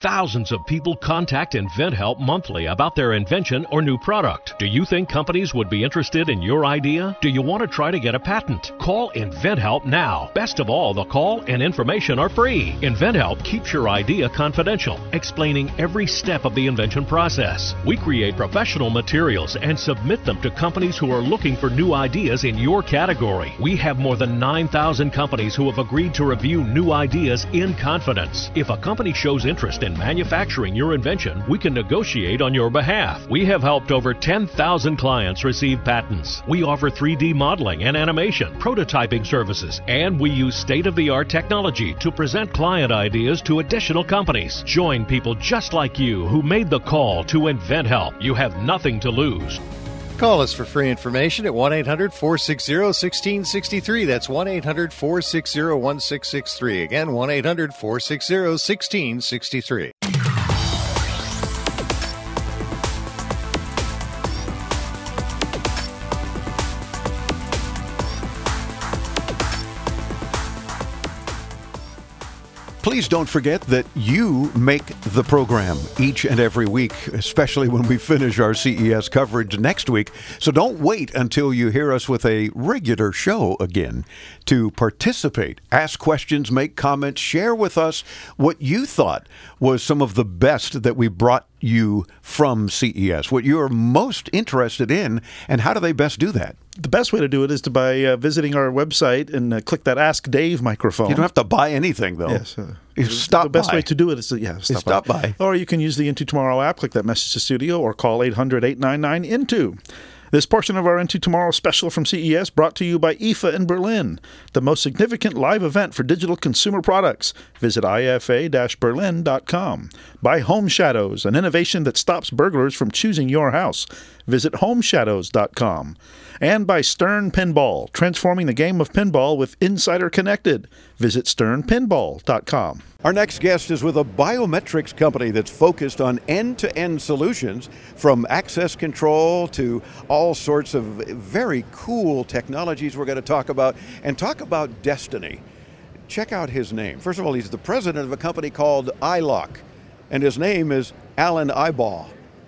Thousands of people contact InventHelp monthly about their invention or new product. Do you think companies would be interested in your idea? Do you want to try to get a patent? Call InventHelp now. Best of all, the call and information are free. InventHelp keeps your idea confidential, explaining every step of the invention process. We create professional materials and submit them to companies who are looking for new ideas in your category. We have more than 9,000 companies who have agreed to review new ideas in confidence. If a company shows interest in manufacturing your invention, we can negotiate on your behalf. We have helped over 10,000 clients receive patents. We offer 3D modeling and animation, prototyping services, and we use state-of-the-art technology to present client ideas to additional companies. Join people just like you who made the call to InventHelp. You have nothing to lose. Call us for free information at 1-800-460-1663. That's 1-800-460-1663. Again, 1-800-460-1663. Please don't forget that you make the program each and every week, especially when we finish our CES coverage next week. So don't wait until you hear us with a regular show again to participate, ask questions, make comments, share with us what you thought was some of the best that we brought you from CES, what you're most interested in, and how do they best do that? The best way to do it is by visiting our website and click that Ask Dave microphone. You don't have to buy anything, though. Yes. Stop the best by. way to do it is to stop by. Or you can use the Into Tomorrow app, click that message to studio, or call 800-899-INTO. This portion of our Into Tomorrow special from CES brought to you by IFA in Berlin, the most significant live event for digital consumer products. Visit ifa-berlin.com. By Home Shadows, an innovation that stops burglars from choosing your house. Visit homeshadows.com. And by Stern Pinball, transforming the game of pinball with Insider Connected. Visit sternpinball.com. Our next guest is with a biometrics company that's focused on end-to-end solutions, from access control to all sorts of very cool technologies we're going to talk about, and talk about destiny. Check out his name. First of all, he's the president of a company called iLock, and his name is Alan Ibaugh.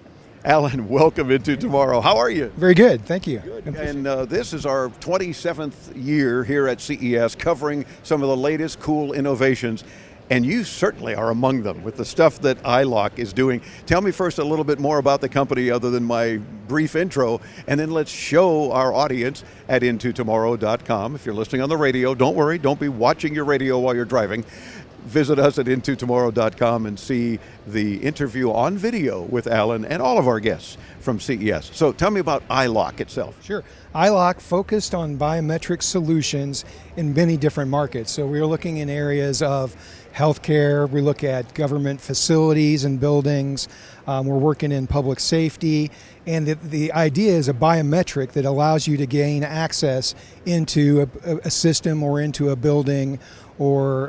Alan, welcome Into Tomorrow. How are you? Very good, thank you. Good. And this is our 27th year here at CES, covering some of the latest cool innovations. And you certainly are among them with the stuff that iLock is doing. Tell me first a little bit more about the company other than my brief intro, and then let's show our audience at intotomorrow.com. If you're listening on the radio, don't worry, don't be watching your radio while you're driving. Visit us at intotomorrow.com and see the interview on video with Alan and all of our guests from CES. So tell me about iLock itself. Sure. iLock focused on biometric solutions in many different markets. So we're looking in areas of healthcare, we look at government facilities and buildings, we're working in public safety, and the idea is a biometric that allows you to gain access into a system or into a building, or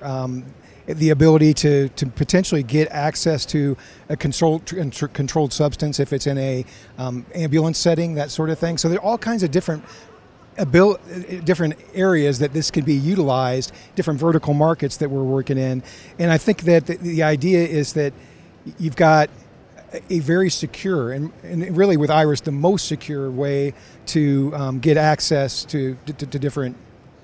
the ability to potentially get access to a controlled substance if it's in a ambulance setting, that sort of thing. So there are all kinds of different areas that this could be utilized, different vertical markets that we're working in. And I think that the idea is that you've got a very secure, and really with Iris, the most secure way to get access to different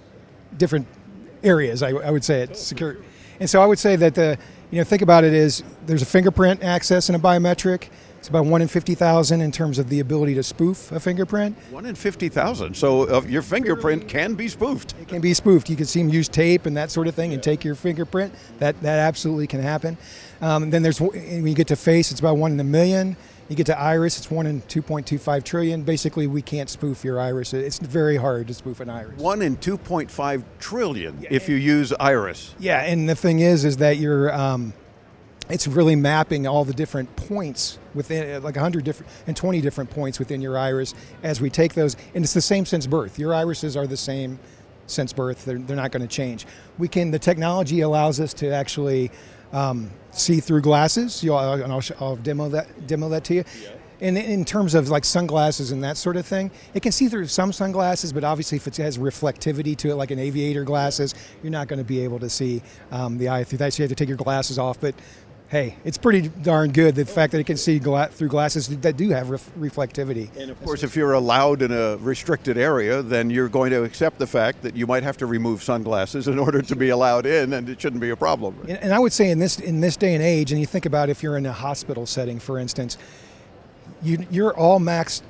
areas. I would say it's secure. And so I would say that think about it as there's a fingerprint access in a biometric. It's about 1 in 50,000 in terms of the ability to spoof a fingerprint. 1 in 50,000. So your fingerprint can be spoofed. It can be spoofed. You can see them use tape and that sort of thing and take your fingerprint. That absolutely can happen. Then when you get to face, it's about 1 in a million. You get to iris, it's 1 in 2.25 trillion. Basically, we can't spoof your iris. It's very hard to spoof an iris. 1 in 2.5 trillion if you use iris. Yeah, and the thing is that you're, it's really mapping all the different points within, like 120 different points within your iris as we take those, and it's the same since birth. Your irises are the same since birth. They're not going to change. The technology allows us to actually see-through glasses. I'll demo that to you. Yeah. And in terms of like sunglasses and that sort of thing, it can see through some sunglasses, but obviously if it has reflectivity to it, like an aviator glasses, you're not going to be able to see the eye through that. So you have to take your glasses off. But hey, it's pretty darn good, the fact that it can see through glasses that do have reflectivity. And of course, if you're allowed in a restricted area, then you're going to accept the fact that you might have to remove sunglasses in order to be allowed in, and it shouldn't be a problem. And I would say in this day and age, and you think about if you're in a hospital setting, for instance, you're all masked,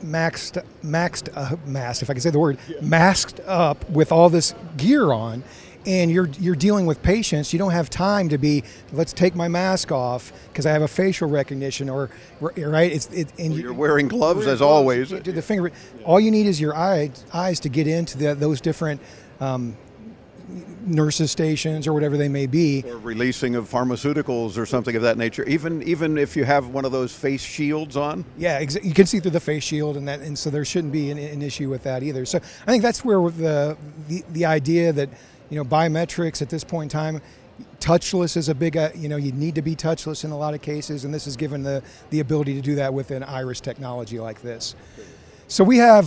if I can say the word, masked up with all this gear on. And you're dealing with patients. You don't have time to be, let's take my mask off because I have a facial recognition, or right. You're wearing gloves as always. Do the finger. All you need is your eyes to get into those different nurses' stations or whatever they may be. Or releasing of pharmaceuticals or something of that nature. Even if you have one of those face shields on. Yeah, you can see through the face shield, and so there shouldn't be an issue with that either. So I think that's where the idea that, biometrics at this point in time, touchless is a big, you need to be touchless in a lot of cases, and this is given the ability to do that with an iris technology like this. So we have,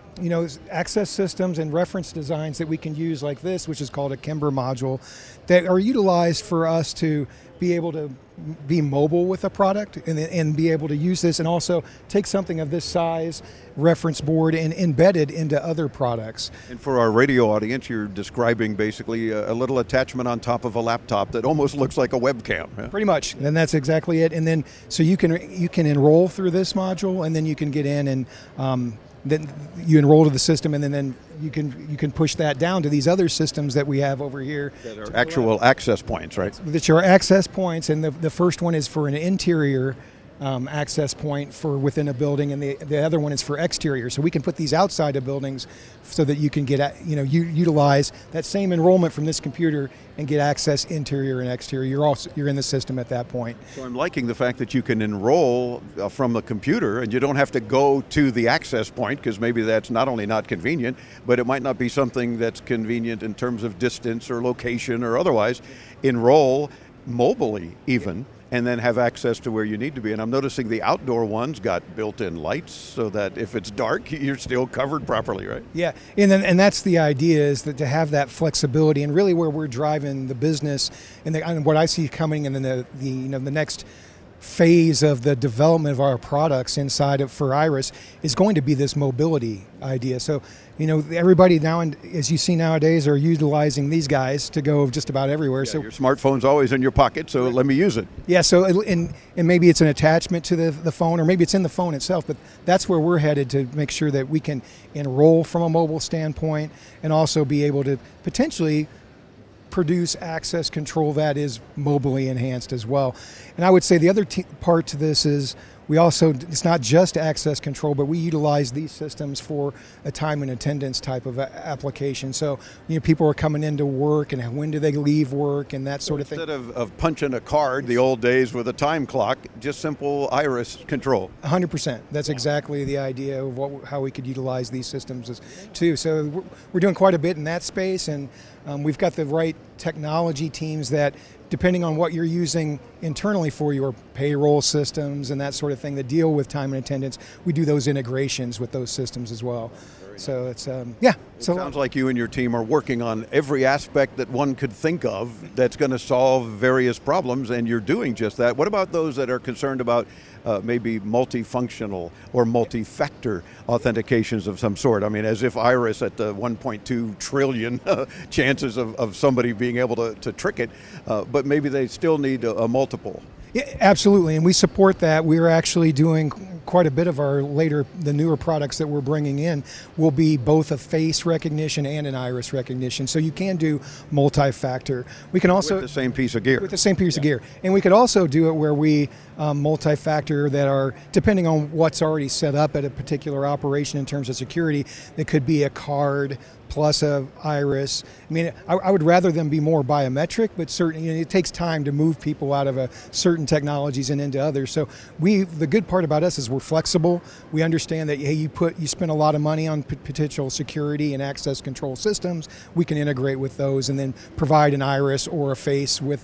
access systems and reference designs that we can use like this, which is called a Kimber module, that are utilized for us to be able to be mobile with a product and be able to use this, and also take something of this size, reference board, and embed it into other products. And for our radio audience, you're describing basically a little attachment on top of a laptop that almost looks like a webcam. Yeah? Pretty much, and that's exactly it. And then so you can enroll through this module, and then you can get in and then you enroll to the system, and then you can push that down to these other systems that we have over here. That are actual access points, right? That are access points, and the first one is for an interior access point for within a building, and the other one is for exterior. So we can put these outside of buildings so that you can get, utilize that same enrollment from this computer and get access interior and exterior. You're in the system at that point. So I'm liking the fact that you can enroll from the computer, and you don't have to go to the access point, because maybe that's not only not convenient, but it might not be something that's convenient in terms of distance or location or otherwise. Enroll mobily even, and then have access to where you need to be. And I'm noticing the outdoor ones got built-in lights so that if it's dark, you're still covered properly, right? Yeah, and that's the idea, is that to have that flexibility, and really where we're driving the business, and what I see coming in the next phase of the development of our products for Iris is going to be this mobility idea. So, everybody now, as you see nowadays, are utilizing these guys to go just about everywhere. Yeah, so your smartphone's always in your pocket, so let me use it. Yeah, so and maybe it's an attachment to the phone, or maybe it's in the phone itself, but that's where we're headed, to make sure that we can enroll from a mobile standpoint, and also be able to potentially produce access control that is mobilely enhanced as well. And I would say the other part to this is it's not just access control, but we utilize these systems for a time and attendance type of application. So, people are coming into work, and when do they leave work, and that sort of thing. Instead of punching a card the old days with a time clock, just simple iris control. 100%. That's exactly the idea of how we could utilize these systems too. So we're doing quite a bit in that space, and we've got the right technology teams that, depending on what you're using internally for your payroll systems and that sort of thing that deal with time and attendance, we do those integrations with those systems as well. So it's, It sounds like you and your team are working on every aspect that one could think of that's going to solve various problems, and you're doing just that. What about those that are concerned about maybe multifunctional or multi-factor authentications of some sort? I mean, as if Iris at the 1.2 trillion chances of somebody being able to trick it, but maybe they still need a multiple. Yeah, absolutely, and we support that. We're actually doing quite a bit of the newer products that we're bringing in will be both a face recognition and an iris recognition. So you can do multi-factor. We can also with the same piece of gear. With the same piece of gear, and we could also do it where we multi-factor that are, depending on what's already set up at a particular operation in terms of security. It could be a card plus a iris. I mean, I would rather them be more biometric, but certainly it takes time to move people out of certain technologies and into others. So the good part about us is we're flexible. We understand that, hey, you spend a lot of money on potential security and access control systems. We can integrate with those and then provide an iris or a face with it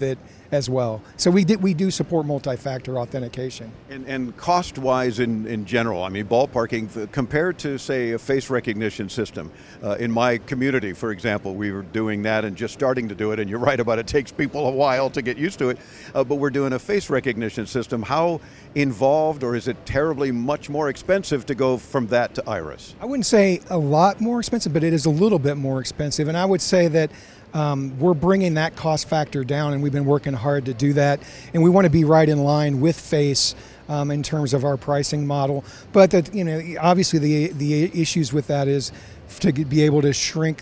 as well. So we do support multi-factor authentication. And cost-wise in general, I mean, ballparking, compared to, say, a face recognition system, in my community, for example, we were doing that and just starting to do it, and you're right about it takes people a while to get used to it, but we're doing a face recognition system. How involved, or is it terribly much more expensive to go from that to iris? I wouldn't say a lot more expensive, but it is a little bit more expensive, and I would say that we're bringing that cost factor down, and we've been working hard to do that. And we want to be right in line with face in terms of our pricing model. But obviously the issues with that is to be able to shrink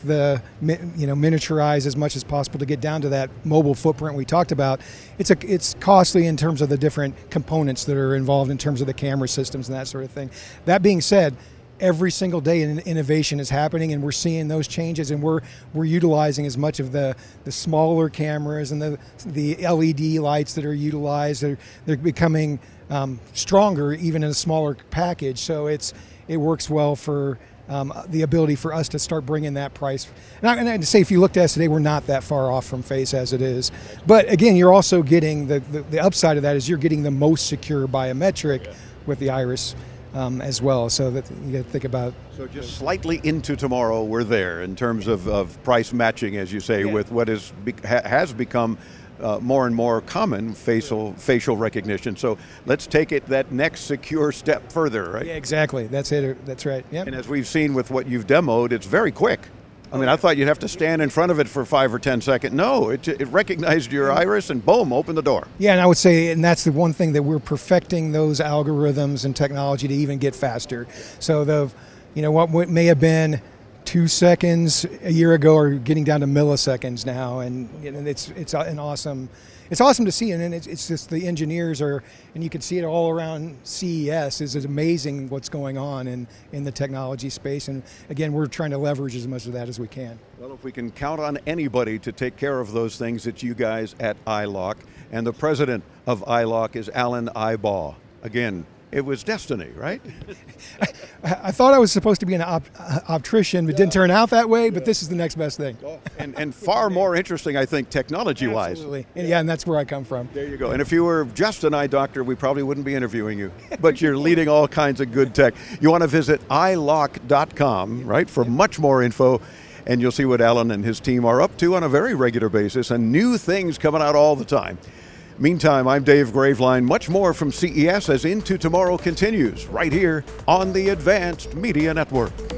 miniaturize as much as possible to get down to that mobile footprint we talked about. It's costly in terms of the different components that are involved in terms of the camera systems and that sort of thing. That being said, every single day innovation is happening, and we're seeing those changes, and we're utilizing as much of the smaller cameras and the LED lights that are utilized. They're becoming stronger even in a smaller package, so it works well for the ability for us to start bringing that price. And I'd say if you looked at us today, we're not that far off from face as it is. But again, you're also getting the upside of that is you're getting the most secure biometric with the iris as well, so that you got to think about. So just slightly into tomorrow, we're there in terms of price matching, as you say, with what has become more and more common facial recognition. So let's take it that next secure step further, right? Yeah, exactly. That's it. That's right. Yep. And as we've seen with what you've demoed, it's very quick. I mean, I thought you'd have to stand in front of it for 5 or 10 seconds. No, it recognized your iris and boom, open the door. Yeah, and I would say, and that's the one thing that we're perfecting those algorithms and technology to even get faster. So what may have been 2 seconds a year ago are getting down to milliseconds now, and it's awesome to see, and it's just the engineers and you can see it all around CES. It's amazing what's going on in the technology space, and again, we're trying to leverage as much of that as we can. Well, if we can count on anybody to take care of those things, it's you guys at iLok, and the president of iLok is Alan Ibaugh. Again, it was destiny, right? I thought I was supposed to be an optician, but didn't turn out that way, but this is the next best thing. And far more interesting, I think, technology-wise. Absolutely. Yeah, and that's where I come from. There you go. And if you were just an eye doctor, we probably wouldn't be interviewing you, but you're leading all kinds of good tech. You want to visit ilok.com, right, for much more info, and you'll see what Alan and his team are up to on a very regular basis, and new things coming out all the time. Meantime, I'm Dave Graveline. Much more from CES as Into Tomorrow continues right here on the Advanced Media Network.